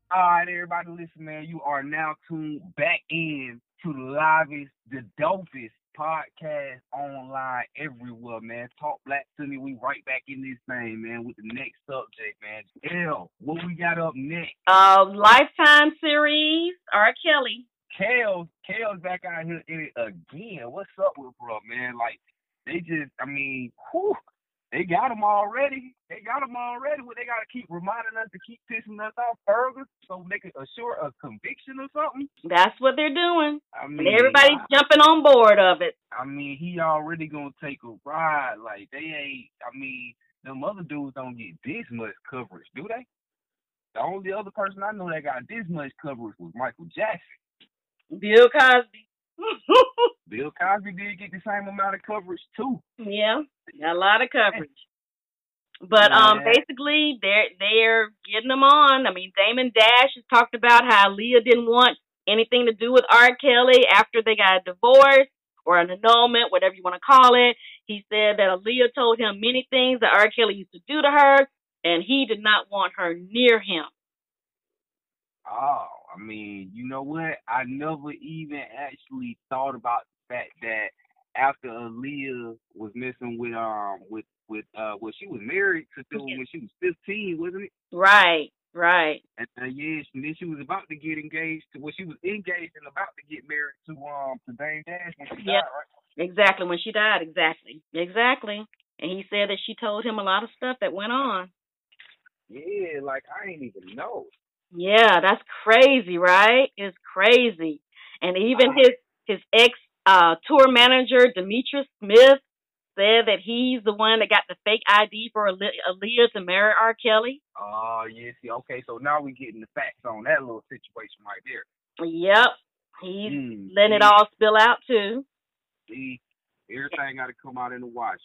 All right, everybody, listen, man. You are now tuned back in to the livest, the dopest podcast online everywhere, man. Talk Black to me. We right back in this thing, man, with the next subject, man. L, what we got up next? Lifetime series, R. Kelly. Kale's back out here in it again. What's up with bro, man? Like, they just, I mean, whew, they got him already. They got him already. Well, they got to keep reminding us to keep pissing us off further so they can assure a conviction or something. That's what they're doing. I And mean, everybody's jumping on board of it. I mean, he already gonna take a ride. Like they ain't. I mean, them other dudes don't get this much coverage, do they? The only other person I know that got this much coverage was Michael Jackson. Bill Cosby. Bill Cosby did get the same amount of coverage too. Yeah, got a lot of coverage. But Man, basically they're getting them on. I mean, Damon Dash has talked about how Leah didn't want anything to do with R. Kelly after they got a divorce or an annulment, whatever you want to call it. He said that Leah told him many things that R. Kelly used to do to her, and he did not want her near him. oh, I mean, you know what? I never even actually thought about the fact that after Aaliyah was messing with well, she was married to Phil when she was 15, wasn't it? Right, right. And yeah, and then she was about to get engaged to well, she was engaged and about to get married to Dame Dash when she Yep, died, right? exactly. When she died, exactly. Exactly. And he said that she told him a lot of stuff that went on. Yeah, like I ain't even know. Yeah, that's crazy, right? It's crazy. And even I his ex tour manager Demetrius Smith said that he's the one that got the fake ID for Aaliyah to marry R. Kelly. oh yeah, see, okay, so now we getting the facts on that little situation right there. Yep, he's letting it See, all spill out too. see, everything got to come out in the wash.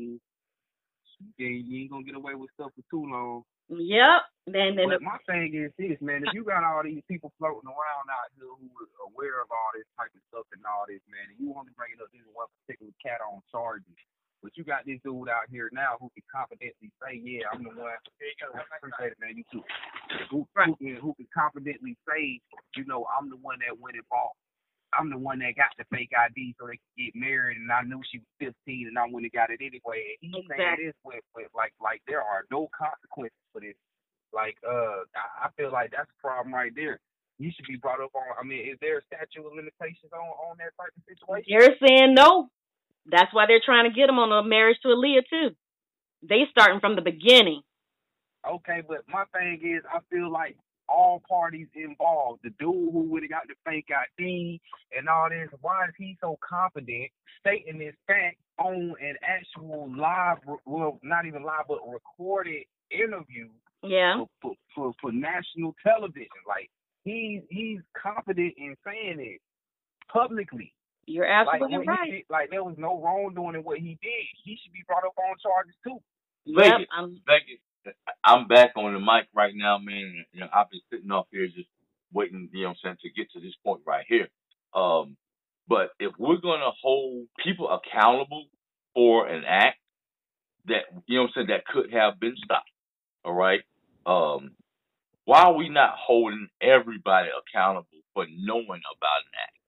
You ain't gonna get away with stuff for too long. Yep. Then But my thing is this, man. If you got all these people floating around out here who are aware of all this type of stuff and all this, man, and you only bringing up this one particular cat on charges, but you got this dude out here now who can confidently say, "Yeah, I'm the one." Appreciate it, man. You too. right. Who can confidently say, I'm the one that went and bought. I'm the one that got the fake ID so they could get married, and I knew she was 15, and I went and got it anyway. And he's saying Exactly. this with like there are no consequences for this. Like, I feel like that's a problem right there. You should be brought up on. I mean, is there a statute of limitations on that type of situation? They're saying no. That's why they're trying to get him on a marriage to Aaliyah too. They starting from the beginning. Okay, but my thing is, I feel like all parties involved, the dude who would have got the fake ID and all this, why is he so confident stating this fact on an actual live, well, not even live, but recorded interview Yeah, for national television? Like he's confident in saying it publicly. you're Like absolutely what he right. did, like there was no wrongdoing in what he did. He should be brought up on charges too. Yep. Vegas, Vegas. I'm back on the mic right now, man. You know, I've been sitting off here just waiting, you know what I'm saying, to get to this point right here. Um, but if we're gonna hold people accountable for an act that, you know what I'm saying, that could have been stopped, all right? Um, why are we not holding everybody accountable for knowing about an act,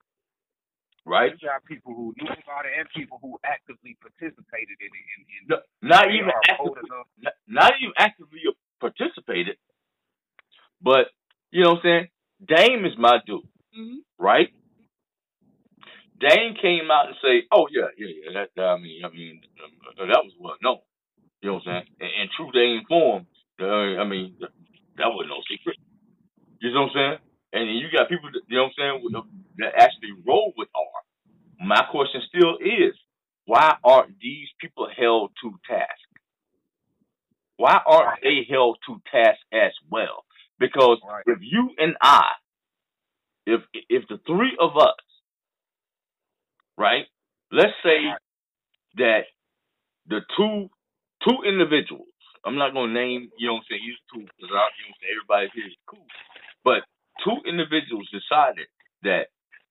right? You got people who knew about it and people who actively participated in it, No, and not they even are old actively, enough. not even actively participated, but you know what I'm saying. Dame is my dude, Hmm. right? Dame came out and say, "Oh yeah, yeah, yeah." That was well known. You know what I'm saying? In true Dame form, that was no secret. You know what I'm saying? And then you got people, that, you know what I'm saying, that actually roll with R. My question still is, why aren't these people held to task? Why aren't Right, they held to task as well? Because right, if you and I, if the three of us, right, let's say right. that the two individuals, I'm not gonna name, you know what I'm saying, these two because you know what I'm saying, everybody here is cool, but two individuals decided that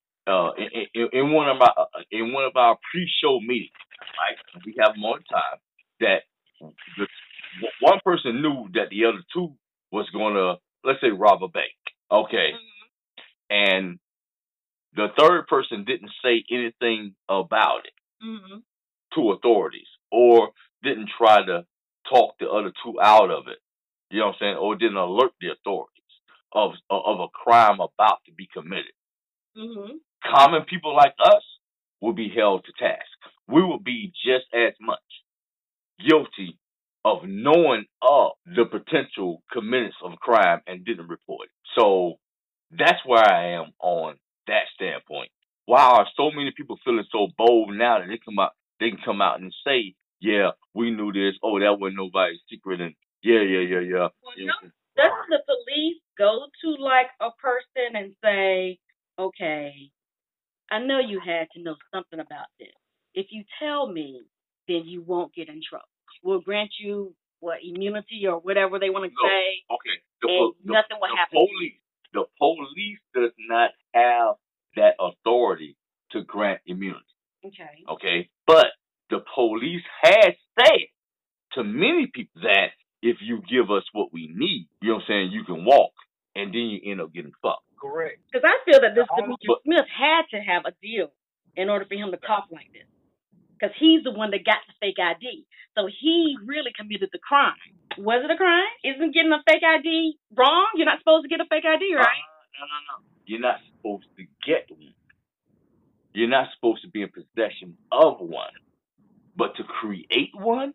in one of our pre-show meetings, right, we have them on time, that the one person knew that the other two was gonna let's say rob a bank, okay, and the third person didn't say anything about it to authorities, or didn't try to talk the other two out of it, you know what I'm saying, or didn't alert the authorities of a crime about to be committed. Common people like us will be held to task. We will be just as much guilty of knowing of the potential committance of a crime and didn't report it. So that's where I am on that standpoint. Why are so many people feeling so bold now that they can come out and say, yeah, we knew this, oh, that wasn't nobody's secret, and yeah. Well, doesn't the police go to like a person and say, okay, I know you had to know something about this. If you tell me, then you won't get in trouble. We'll grant you immunity or whatever they want to say. Okay. Nothing will happen. The police does not have that authority to grant immunity. Okay. Okay. But the police has said to many people that if you give us what we need, you know what I'm saying, you can walk, and then you end up getting fucked. Correct. Because I feel that this Demetrius Smith had to have a deal in order for him to talk like this. Because he's the one that got the fake ID. So he really committed the crime. Was it a crime? Isn't getting a fake ID wrong? You're not supposed to get a fake ID, right? No. You're not supposed to get one. You're not supposed to be in possession of one. But to create one,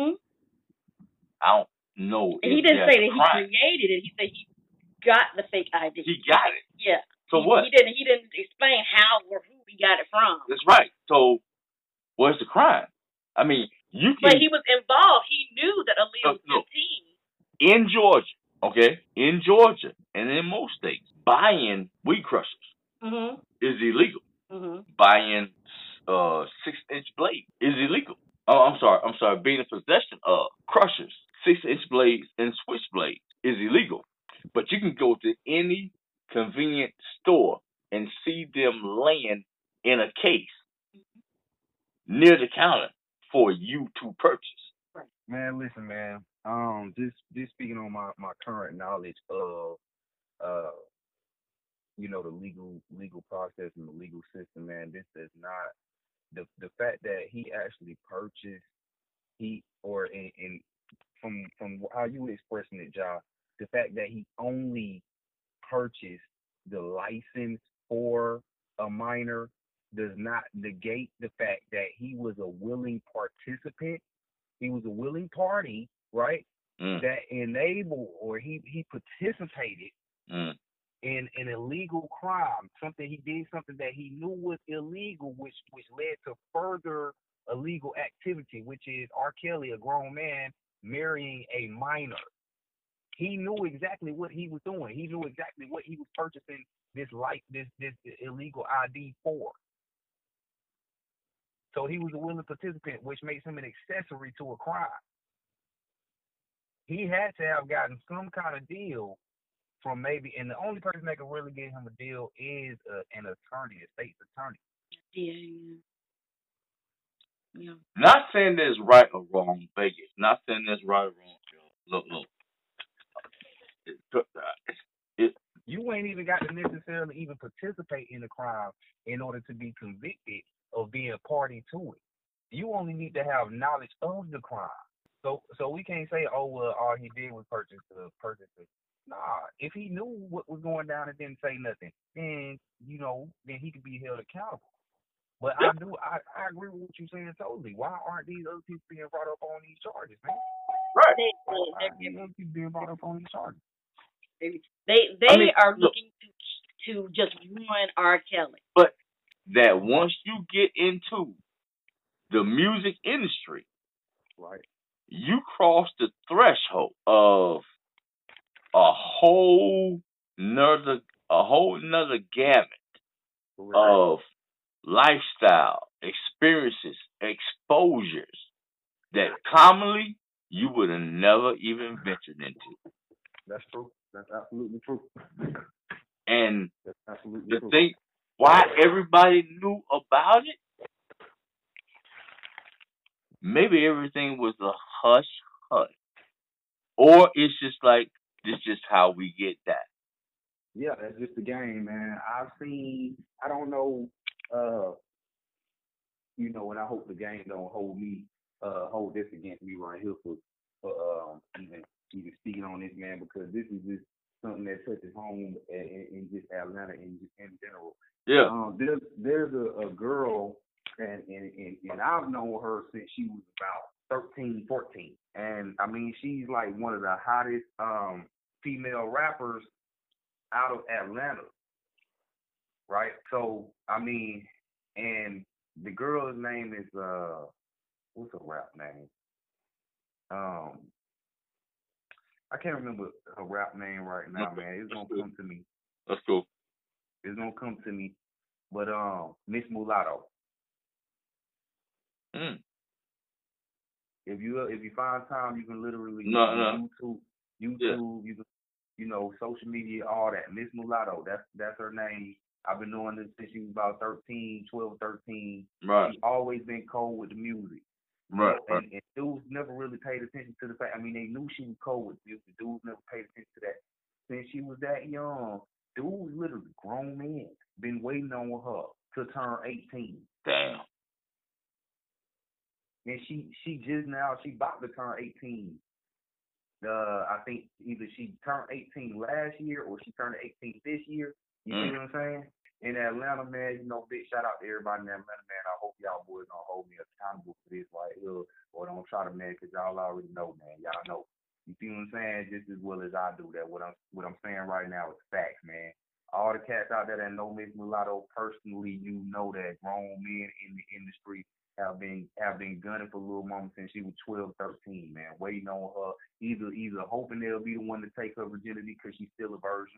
I don't know. And he didn't say that he created it. He said he got the fake ID. He got it. Yeah. So what? He didn't explain how or who he got it from. That's right. So where's the crime? I mean, you can. But he was involved. He knew that Aaliyah was 15. In Georgia, okay, in Georgia, and in most states, buying weed crushers is illegal. Buying 6-inch blades is illegal. Oh, I'm sorry. Being in possession of crushers, 6-inch blades, and switchblades is illegal. But you can go to any convenient store and see them laying in a case near the counter for you to purchase. Man, listen, man. Just speaking on my current knowledge of the legal process and the legal system, man, this does not the fact that he actually purchased from how you were expressing it, Ja, the fact that he only purchased the license for a minor does not negate the fact that he was a willing participant. He was a willing party, right? That enabled or he participated in an illegal crime. He did something that he knew was illegal, which led to further illegal activity, which is R. Kelly, a grown man, marrying a minor. He knew exactly what he was doing. He knew exactly what he was purchasing this illegal ID for. So he was a willing participant, which makes him an accessory to a crime. He had to have gotten some kind of deal from and the only person that can really get him a deal is an attorney, a state's attorney. Yeah. Not saying there's right or wrong, Vegas. Not saying there's right or wrong. Look. You ain't even got to necessarily even participate in the crime in order to be convicted of being a party to it. You only need to have knowledge of the crime. So we can't say, oh well, all he did was purchase it. Nah, if he knew what was going down and didn't say nothing, then then he could be held accountable. But I agree with what you're saying totally. Why aren't these other people being brought up on these charges, man? Right. Why aren't these other people being brought up on these charges? They are looking to just ruin R. Kelly. But that once you get into the music industry, right, you cross the threshold of a whole nother gamut of lifestyle, experiences, exposures that commonly you would have never even ventured into. That's true. That's absolutely true. And that's absolutely true. Thing, why everybody knew about it, maybe everything was a hush hush. Or it's just like This just how we get that. Yeah, that's just the game, man. I don't know, and I hope the game don't hold this against me right here for even speaking on this, man, because this is just something that touches home in just Atlanta in general. Yeah. There's a girl, and I've known her since she was about 13, 14. And I mean, she's like one of the hottest female rappers out of Atlanta, right? So I mean, and the girl's name is what's her rap name? Um, I can't remember her rap name right now, Okay. man. It's That's gonna cool. come to me. That's cool. It's gonna come to me. But Miss Mulatto. Mm. If you find time, you can literally No. on YouTube, Yeah. you can, social media, all that. Miss Mulatto, that's her name. I've been knowing this since she was about 13, 12, 13. Right. She's always been cold with the music. Right. So, and dudes never really paid attention to the fact. I mean, they knew she was cold with music. Dudes never paid attention to that. Since she was that young, dudes literally grown men been waiting on her to turn 18. Damn. And she about to turn 18. I think either she turned 18 last year or she turned 18 this year. You see what I'm saying? In Atlanta, man, big shout out to everybody in Atlanta, man. I hope y'all boys don't hold me accountable for this right here, or don't try to, man, because y'all already know, man. Y'all know. You see what I'm saying? Just as well as I do that. What I'm saying right now is facts, man. All the cats out there that know Miss Mulatto personally, you know that grown men in the industry have been gunning for Lil Mama since she was 12, 13, man, waiting on her, either hoping they'll be the one to take her virginity because she's still a virgin.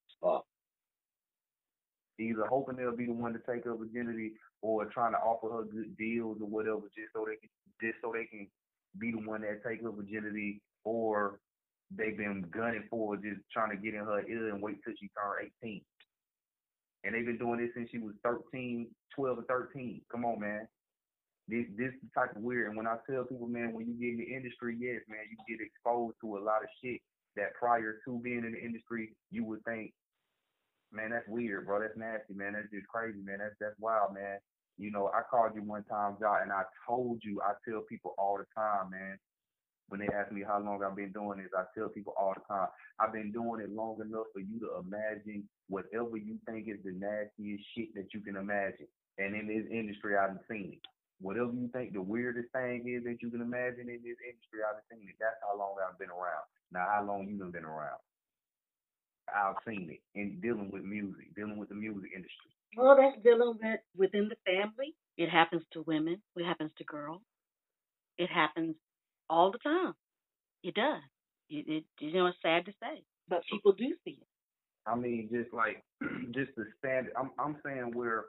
Either hoping they'll be the one to take her virginity, or trying to offer her good deals or whatever, just so they can be the one that take her virginity, or they've been gunning for her, just trying to get in her ear and wait till she turned 18. And they've been doing this since she was 13, 12 or 13. Come on, man. This is the type of weird. And when I tell people, man, when you get in the industry, yes, man, you get exposed to a lot of shit that prior to being in the industry, you would think, man, that's weird, bro. That's nasty, man. That's just crazy, man. That's wild, man. I called you one time, Jot, and I told you, I tell people all the time, man. When they ask me how long I've been doing this, I tell people all the time, I've been doing it long enough for you to imagine whatever you think is the nastiest shit that you can imagine. And in this industry, I've seen it. Whatever you think the weirdest thing is that you can imagine in this industry, I've seen it. That's how long I've been around. Now, how long you been around? I've seen it in dealing with music, dealing with the music industry. Well, that's dealing with within the family. It happens to women. It happens to girls. It happens all the time. It does. It's sad to say, but people do see it. I mean, just like just the standard. I'm saying where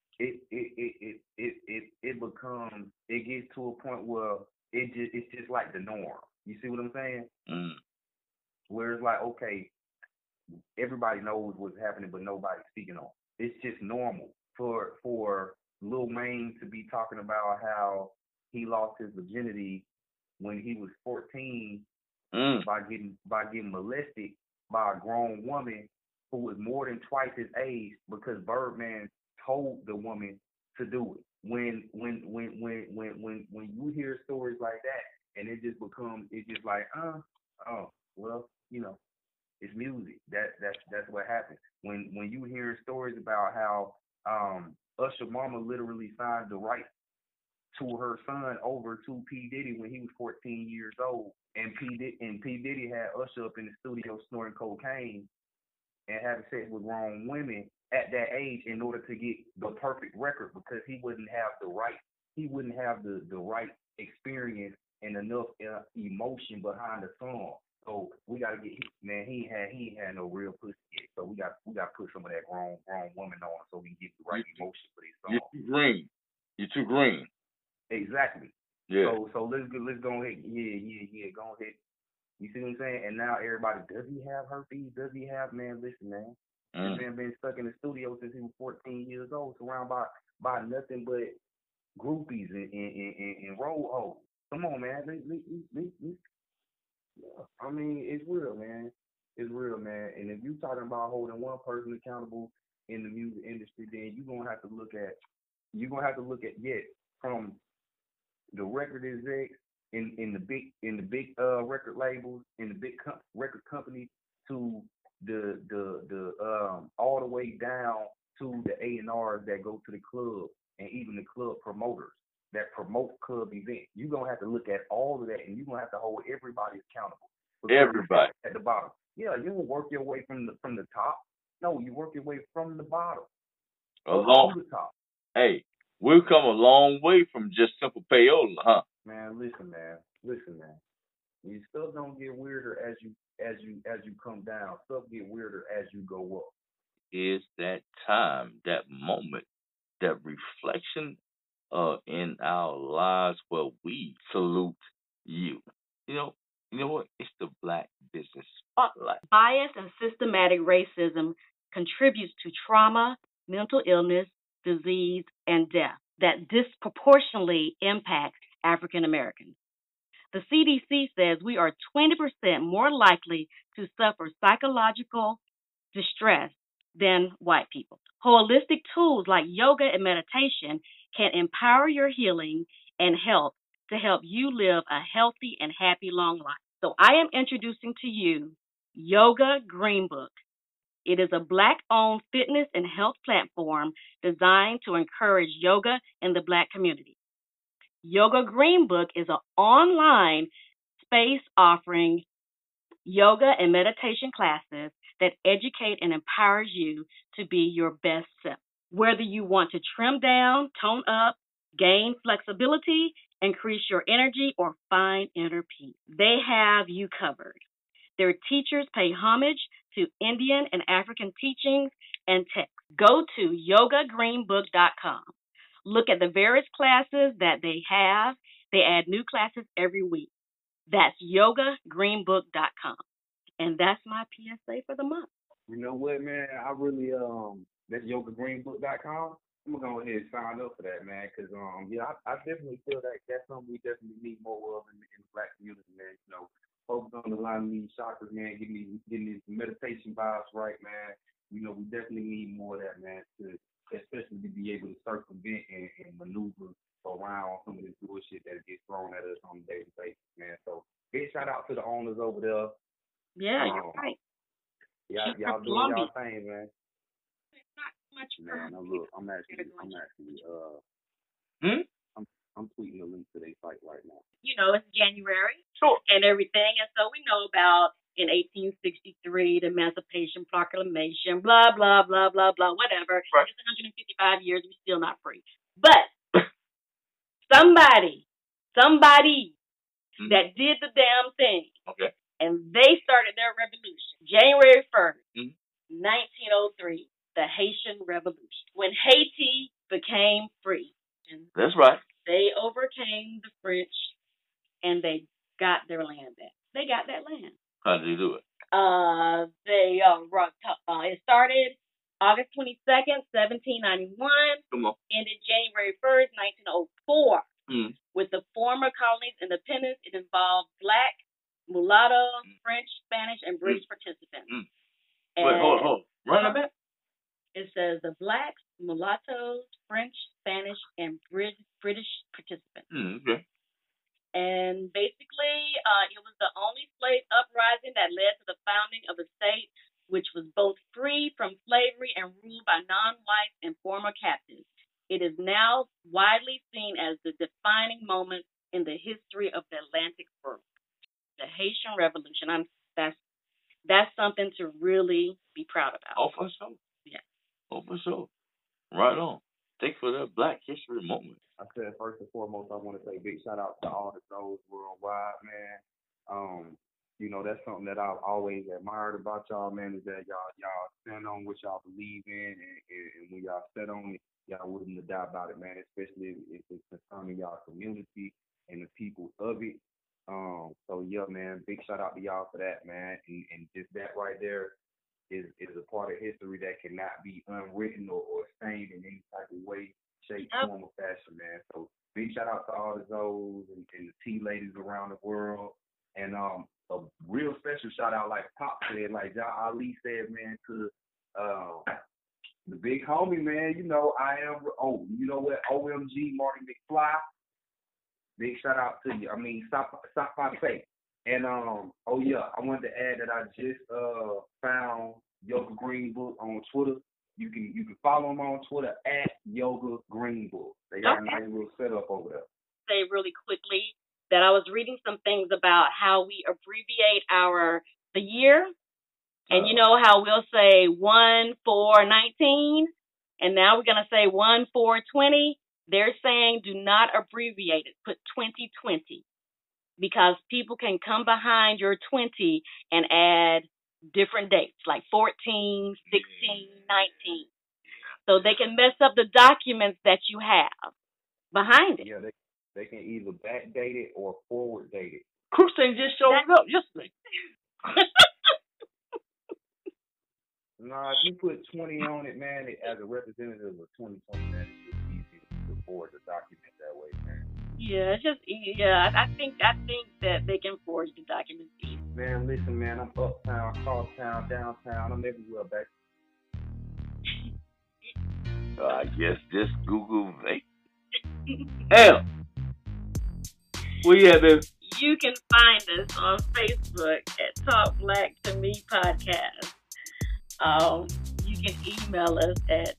it becomes, it gets to a point where it's just like the norm. You see what I'm saying? Mm. Where it's like, okay, everybody knows what's happening, but nobody's speaking on it. It's just normal for Lil Wayne to be talking about how he lost his virginity when he was 14 by getting molested by a grown woman who was more than twice his age, because Birdman told the woman to do it. When you hear stories like that, and it's just like, oh, well, it's music. That's what happens. When you hear stories about how Usher Mama literally signed the right to her son over to P Diddy when he was 14 years old, and P Diddy had Usher up in the studio snorting cocaine and having sex with grown women at that age in order to get the perfect record, because he wouldn't have the right experience and enough emotion behind the song. So we gotta get, man. He ain't had no real pussy yet. So we got to put some of that grown woman on so we can get the right emotion for this song. You're too green. You're too green. Exactly. Yeah. So let's go ahead. Yeah. Go ahead. You see what I'm saying? And now everybody, does he have herpes? Does he have, man? Listen, man. This man been stuck in the studio since he was 14 years old, surrounded by nothing but groupies and road hoes. Come on, man. I mean, it's real, man. It's real, man. And if you talking about holding one person accountable in the music industry, then you're gonna have to look at from the record execs in the big record labels in the big record companies to the all the way down to the A&Rs that go to the club and even the club promoters that promote club events. You're gonna have to look at all of that, and you're gonna have to hold everybody accountable. Everybody. At the bottom, yeah, you don't work your way from the top. No, you work your way from the bottom to the top. Hey, we've come a long way from just simple payola, huh? Man, listen, man. You stuff don't get weirder as you come down. Stuff get weirder as you go up. Is that time, that moment, that reflection in our lives where we salute you. You know what? It's the Black Business Spotlight. Bias and systematic racism contributes to trauma, mental illness, disease, and death that disproportionately impacts African Americans. The CDC says we are 20% more likely to suffer psychological distress than white people. Holistic tools like yoga and meditation can empower your healing and health to help you live a healthy and happy long life. So I am introducing to you Yoga Green Book. It is a Black-owned fitness and health platform designed to encourage yoga in the Black community. Yoga Green Book is an online space offering yoga and meditation classes that educate and empowers you to be your best self. Whether you want to trim down, tone up, gain flexibility, increase your energy, or find inner peace, they have you covered. Their teachers pay homage to Indian and African teachings and texts. Go to yogagreenbook.com. Look at the various classes that they have. They add new classes every week. That's yogagreenbook.com. And that's my PSA for the month. You know what, man? I really that's yogagreenbook.com. I'm gonna go ahead and sign up for that, man, because I definitely feel that that's something we definitely need more of in the Black community, man. Focus on the line of these chakras, man, getting these meditation vibes right, man. We definitely need more of that, man, especially to be able to circumvent and maneuver around some of this bullshit that gets thrown at us on a daily basis, man. So big shout out to the owners over there. Yeah, you're right. Y'all doing y'all thing, man. Not much man, I'm actually I'm tweeting a link to their site right now. It's January. Sure. And everything. And so we know about in 1863, the Emancipation Proclamation, blah, blah, blah, blah, blah, whatever. Right. It's 155 years, we're still not free. But somebody that did the damn thing. Okay. And they started their revolution. January 1st, 1903, the Haitian Revolution. When Haiti became free. That's right. They overcame the French and they got their land back. They got that land. How did they do it? It started August 22nd, 1791. Come on. Ended January 1st, 1904. With the former colony's independence, it involved Black, mulatto, French, Spanish, and British participants. Wait, hold. Run a bit. It says the Blacks, mulattoes, French, Spanish, and British participants. Okay. And basically, it was the only slave uprising that led to the founding of a state which was both free from slavery and ruled by non-whites and former captives. It is now widely seen as the defining moment in the history of the Atlantic world. The Haitian Revolution. That's something to really be proud about. Oh, for sure. Yeah. Oh, for sure. Right on. Thanks for that Black History moment. I said first and foremost, I want to say big shout out to all the those worldwide, man. That's something that I've always admired about y'all, man, is that y'all stand on what y'all believe in, and when y'all set on it, y'all willing to die about it, man. Especially if it's concerning y'all community and the people of it. So yeah, man, big shout out to y'all for that, man. And just that right there is a part of history that cannot be unwritten or stained in any type of way, shape, form, or fashion, man. So big shout out to all the Zoes and the T ladies around the world. And a real special shout out, like Pop said, like Ja Ali said, man, to the big homie, man. You know, you know what? OMG, Marty McFly. Big shout out to you. I mean, stop by faith. And oh yeah, I wanted to add that I just found Yoga Green Book on Twitter. You can follow them on Twitter at Yoga Green Book. They got a nice little setup over there. Say really quickly that I was reading some things about how we abbreviate the year, and you know how we'll say 1/4/19, and now we're gonna say 1/4/20. They're saying do not abbreviate it. Put 2020 because people can come behind your 20 and add different dates like 14, 16, 19. So they can mess up the documents that you have behind it. Yeah, they can either backdate it or forward date it. Kristen just showed up yesterday. Nah, if you put 20 on it, man, as a representative of 2020, man, it's just easy to forward the document that way, man. Yeah, it's just I think that they can forge the documents easy. Man, listen, man, I'm uptown, crosstown, downtown, I'm everywhere, baby. I guess just Google me. Hell, where you at, baby? You can find us on Facebook at Talk Black to Me Podcast. You can email us at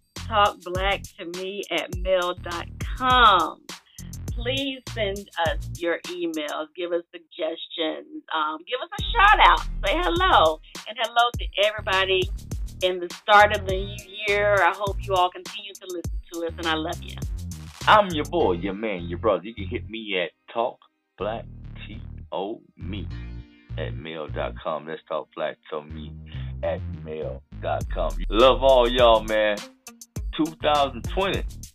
talkblacktome@mail.com. Please send us your emails. Give us suggestions. Give us a shout out. Say hello. And hello to everybody in the start of the new year. I hope you all continue to listen to us, and I love you. I'm your boy, your man, your brother. You can hit me at talkblacktome@mail.com. That's talkblacktome@mail.com. Love all y'all, man. 2020.